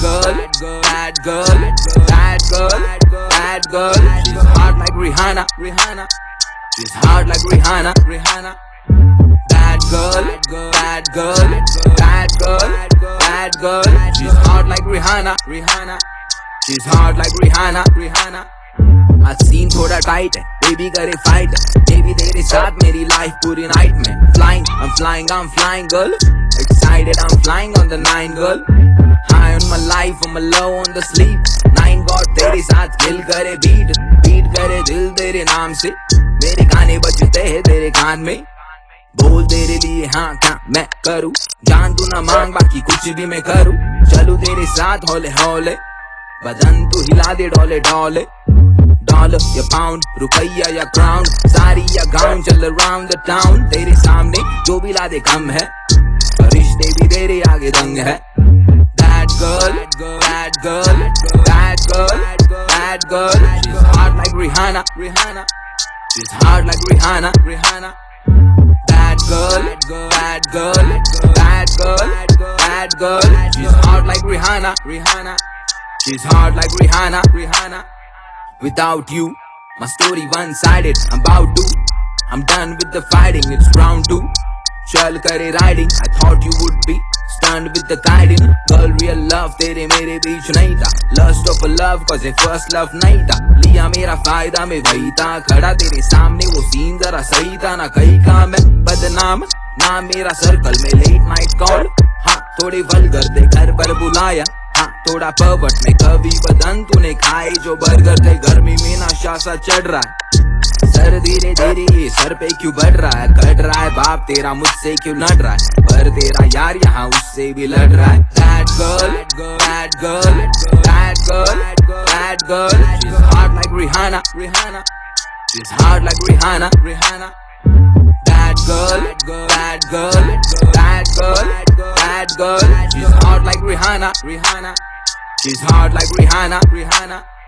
girl, bad girl, bad girl, bad girl. She's hot like Rihanna, Rihanna. She's hot like Rihanna, Rihanna. Bad girl, bad girl, bad girl, bad girl. She's hot like Rihanna, Rihanna. She's hot like Rihanna, Rihanna. आज scene थोड़ा tight है, baby करे fight है, baby तेरे साथ मेरी life पूरी night में. Flying, I'm flying girl. Excited, I'm flying on the 9 girl. High on my life, I'm low on the sleep. 9 God तेरे साथ kill करे beat, beat करे दिल तेरे नाम से. मेरे गाने बजते हैं तेरे कान में. बोल तेरे लिए हाँ क्या मैं करूँ, जान तू ना मांग बाकी कुछ भी मैं करूँ. चलूँ तेरे साथ हौले हौले, बदन तू हिला दे डोले डोले. डॉलर या पाउंड, रुपया या क्राउन, साड़ी या गाउन, चल अराउंड द टाउन. तेरे सामने जो भी ला दे कम है, रिश्ते भी तेरे आगे दंग है. That girl, bad girl, bad girl, bad girl. She's hot like Rihanna, Rihanna. She's hot like Rihanna, Rihanna. Bad girl, bad girl, bad girl, bad girl. She's hot like Rihanna, Rihanna. She's hot like Rihanna, Rihanna. Without you, my story one-sided. I'm done with the fighting. It's round 2. चल करे riding. I thought you would be stunned with the guiding. Girl, real love तेरे मेरे बीच नहीं था. Lust of a love cause a first love नहीं था. लिया मेरा फायदा में वही था. खड़ा तेरे सामने वो सीन जरा सही था. ना कहीं का मैं बदनाम, ना मेरा सर्कल में late night call. हाँ थोड़े वल्गर थे घर पर बुलाया. हाँ थोड़ा पर्वट में कभी बदन तूने खाए जो बर्गर थे. गर्मी में नशा सा चढ़ रहा है, सर धीरे धीरे ये सर पे क्यों बढ़ रहा है. कट रहा है बाप तेरा मुझसे क्यों लड़ रहा है, पर तेरा यार यहाँ उससे भी लड़ रहा है. Bad girl, bad girl, bad girl, bad girl. She's hot like Rihanna, Rihanna. She's hot like Rihanna, Rihanna. Bad girl, bad girl, bad girl, bad girl. She's hot like Rihanna, Rihanna. She's hot like Rihanna, Rihanna.